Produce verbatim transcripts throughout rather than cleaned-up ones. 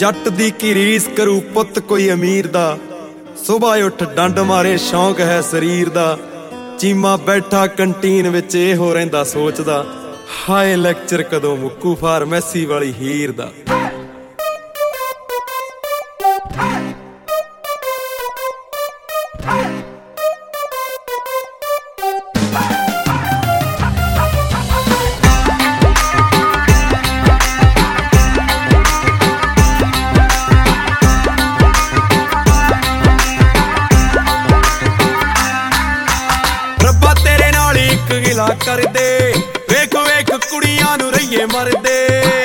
जट दी की रीस करू पुत कोई अमीर दा, सुबह उठ डंड मारे शौक है शरीर दा। चीमा बैठा कंटीन विच इहो रहिंदा सोचदा, हाय लैक्चर कदों मुक्कू फार्मेसी वाली हीर दा। गिला कर दे वेख वेख कुड़ियां नू रहिए मरदे,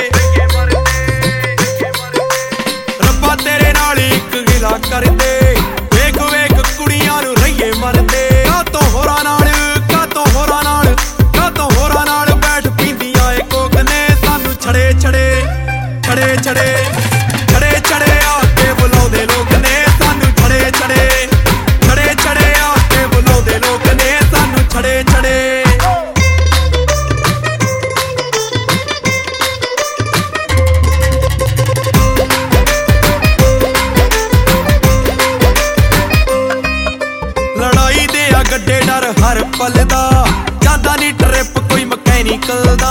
रब्बा तेरे नाल इक गिला कर दे वेख वेख कुड़ियां नू रहिए मरदे। का तो होरा नाल का तो होरा नाल का तो होरा नाल बैठ पींदियां ए कोक ने सानू छड़े छड़े छड़े छड़े छड़े छड़े आके बुलाउंदे लोक ने सानू छड़े छड़े छड़े छड़े आके बुलाउंदे लोक ने सानू छड़े छड़े। गड्डे डर हर पल दा जांदा नी ट्रिप कोई मैकेनिकल दा,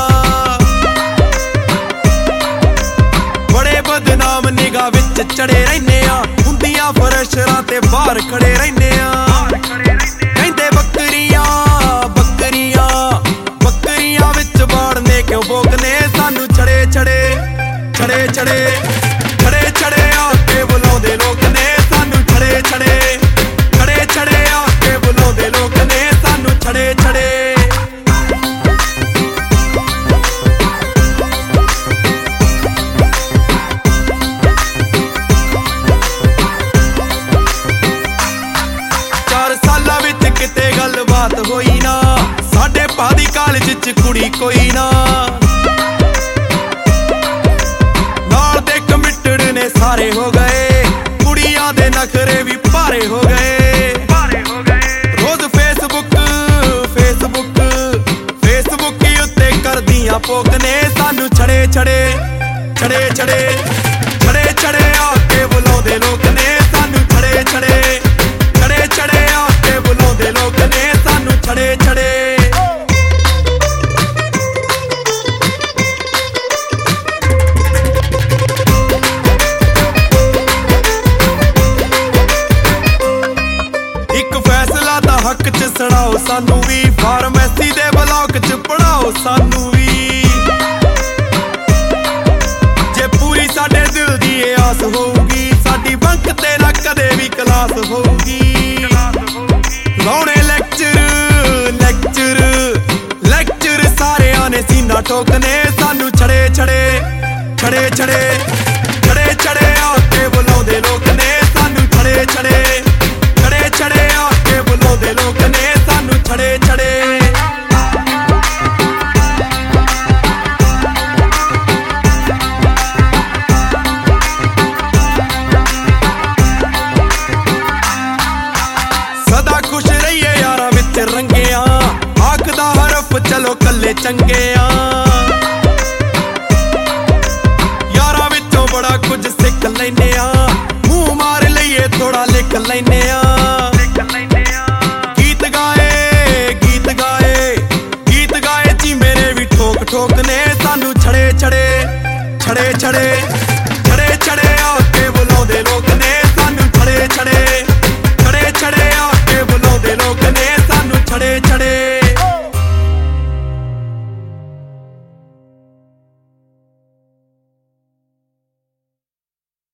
बड़े बदनाम निगाह विच चढ़े रहिने आ हुंदियां फरशरां ते बाहर खड़े रहिने आ। कहंदे बकरियां बकरियां बकरियां विच बाड़ने क्यों भोगने सानू छड़े छड़े छड़े छड़े छड़े छड़े आके बुलाउंदे लोक ने सानू छड़े छड़े छड़े छड़े आके बुलाउंदे लोक ने सानू छड़े छड़े। चार सालां विच किते गलबात होई ना, साडे भा दी कालज च कुड़ी कोई ना, नाल दे कमिटड ने सारे हो गए, कुड़ियां दे नखरे भी भारे हो गए। पोक ने सानू छड़े छड़े छड़े छड़े छड़े छड़े आके बुलाउंदे लोक ने सानू छड़े छड़े छड़े छड़े आके बुलाउंदे लोक ने सानू छड़े छड़े। एक फैसला दा हक च सड़ाओ सानू भी, फार्मेसी दे ब्लॉक च पढ़ाओ सानू भी। साडे दिल दी आस होगी साडी बंक ते ना कदे भी क्लास होगी। लाउणे लैक्चर लैक्चर लैक्चर सारे आने सीना ठोकने सानू छड़े छड़े छड़े छड़े छड़े छड़े आके बुलाउंदे लोक ने सानू छड़े छड़े छड़े छड़े आके बुलाउंदे लोक ने सानू छड़े छड़े। रंगिया आखदा हरफ चलो कल्ले चंगे यारा विचों बड़ा कुछ सिख लैने आ, मुंह मार लईए थोड़ा लिख लैने आ। गीत गाए गीत गाए गीत गाए जी मेरे भी ठोक ठोक ने सानू छड़े छड़े छड़े छड़े छड़े छड़े आके बुलाउंदे लोक ने सानू छड़े छड़े छड़े छड़े आके बुलाउंदे लोक ने सानू छड़े छड़े।